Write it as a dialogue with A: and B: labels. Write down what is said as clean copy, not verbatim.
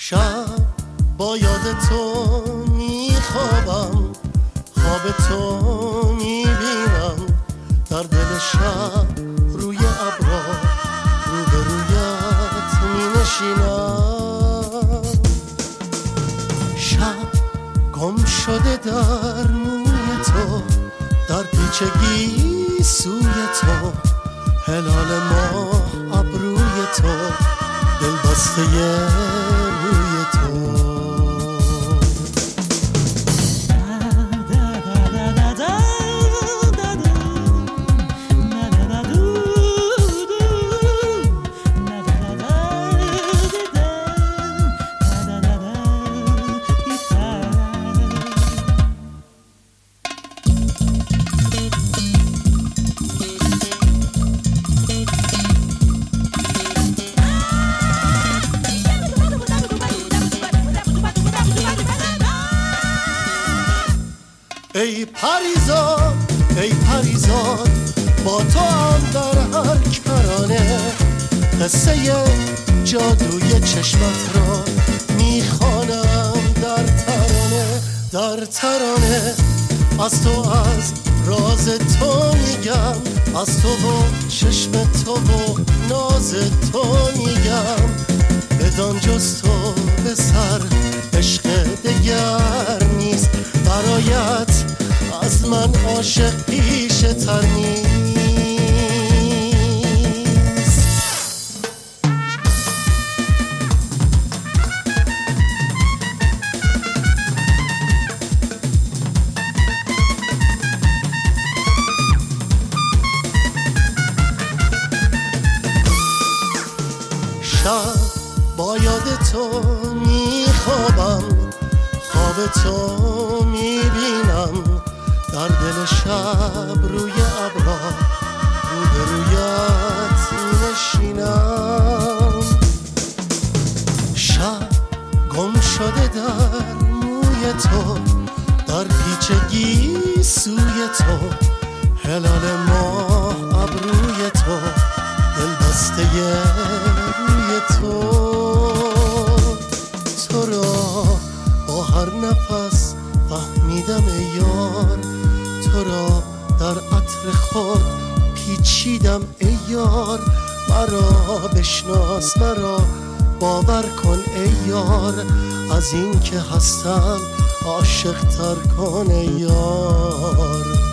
A: شب با یاد تو میخوابم، خواب تو میبینم، در دل شب روی ابرا روبرویت مینشینم. شب گم شده در موی تو، در پیچگی سوی تو، هلال ماه ابروی تو، دل بسته روی تو. ای پریزاد ای پریزاد، با تو هم در هر کرانه، قصه جادوی چشمت را میخوانم در ترانه، در ترانه. از تو، از راز تو میگم، از تو و چشم تو و ناز تو میگم. بدان جز تو به سر عشق دگر نیست، برایت از من عاشق پیشه تر نیست. شب با یاد تو میخوابم، خواب تو میبینم، در دل شب روی ابرا روبرویت نشینم. شب گم شده در موی تو، در پیچگی سوی تو، هلال ماه ابروی تو، دل بسته روی تو. تو را با هر نفس فهمیدم ای یار، تو را در عطر خود پیچیدم ای یار. مرا بشناس، مرا باور کن ای یار، از این که هستم عاشق تر کن ای یار.